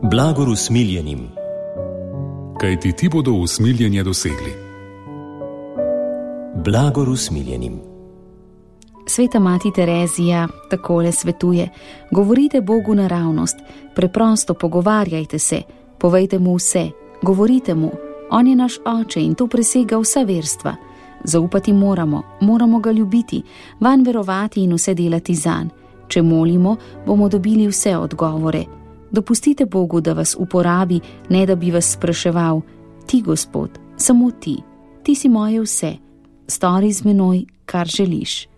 Blagor usmiljenim, kajti ti bodo usmiljenje dosegli. Blagor usmiljenim. Sveta mati Terezija takole svetuje: govorite Bogu naravnost, preprosto pogovarjajte se, povejte mu vse, govorite mu, on je naš oče in to presega vsa verstva. Zaupati moramo ga ljubiti, vanj verovati in vse delati zanj. Če molimo, bomo dobili vse odgovore. Dopustite Bogu, da vas uporabi, ne da bi vas spraševal: ti, Gospod, samo ti si moje vse, stori z menoj, kar želiš.